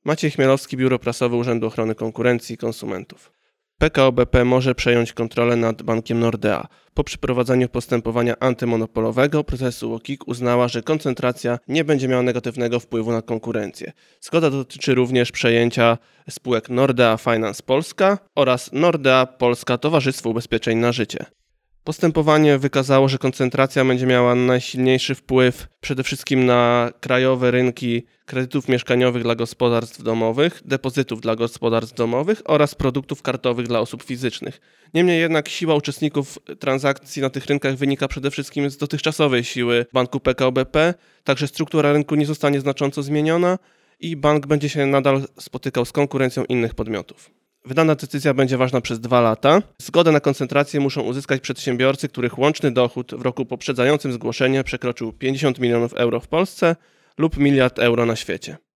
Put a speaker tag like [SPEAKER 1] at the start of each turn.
[SPEAKER 1] Maciej Chmielowski, Biuro Prasowe Urzędu Ochrony Konkurencji i Konsumentów. PKO BP może przejąć kontrolę nad bankiem Nordea. Po przeprowadzeniu postępowania antymonopolowego procesu UOKiK uznała, że koncentracja nie będzie miała negatywnego wpływu na konkurencję. Zgoda dotyczy również przejęcia spółek Nordea Finance Polska oraz Nordea Polska Towarzystwo Ubezpieczeń na Życie. Postępowanie wykazało, że koncentracja będzie miała najsilniejszy wpływ przede wszystkim na krajowe rynki kredytów mieszkaniowych dla gospodarstw domowych, depozytów dla gospodarstw domowych oraz produktów kartowych dla osób fizycznych. Niemniej jednak siła uczestników transakcji na tych rynkach wynika przede wszystkim z dotychczasowej siły banku PKO BP, także struktura rynku nie zostanie znacząco zmieniona i bank będzie się nadal spotykał z konkurencją innych podmiotów. Wydana decyzja będzie ważna przez 2 lata. Zgodę na koncentrację muszą uzyskać przedsiębiorcy, których łączny dochód w roku poprzedzającym zgłoszenie przekroczył 50 milionów euro w Polsce lub 1 miliard euro na świecie.